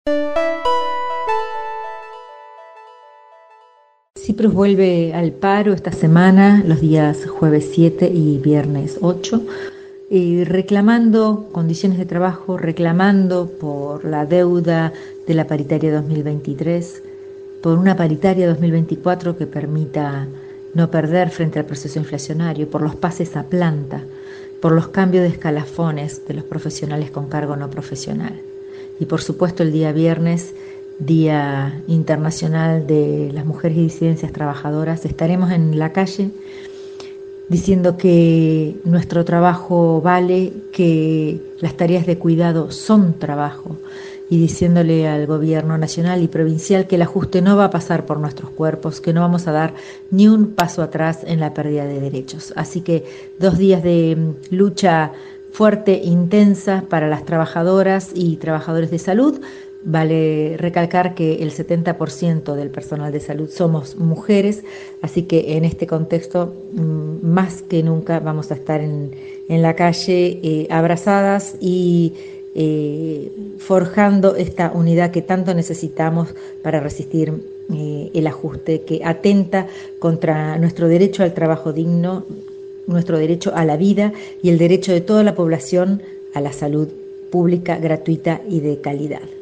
Cyprus vuelve al paro esta semana, los días jueves 7 y viernes 8, reclamando condiciones de trabajo, reclamando por la deuda de la paritaria 2023, por una paritaria 2024 que permita no perder frente al proceso inflacionario, por los pases a planta, por los cambios de escalafones de los profesionales con cargo no profesional. Y por supuesto el día viernes, Día Internacional de las Mujeres y Disidencias Trabajadoras, estaremos en la calle diciendo que nuestro trabajo vale, que las tareas de cuidado son trabajo, y diciéndole al gobierno nacional y provincial que el ajuste no va a pasar por nuestros cuerpos, que no vamos a dar ni un paso atrás en la pérdida de derechos. Así que 2 días de lucha fuerte, intensa para las trabajadoras y trabajadores de salud. Vale recalcar que el 70% del personal de salud somos mujeres, así que en este contexto más que nunca vamos a estar en la calle abrazadas y forjando esta unidad que tanto necesitamos para resistir el ajuste que atenta contra nuestro derecho al trabajo digno, nuestro derecho a la vida y el derecho de toda la población a la salud pública, gratuita y de calidad.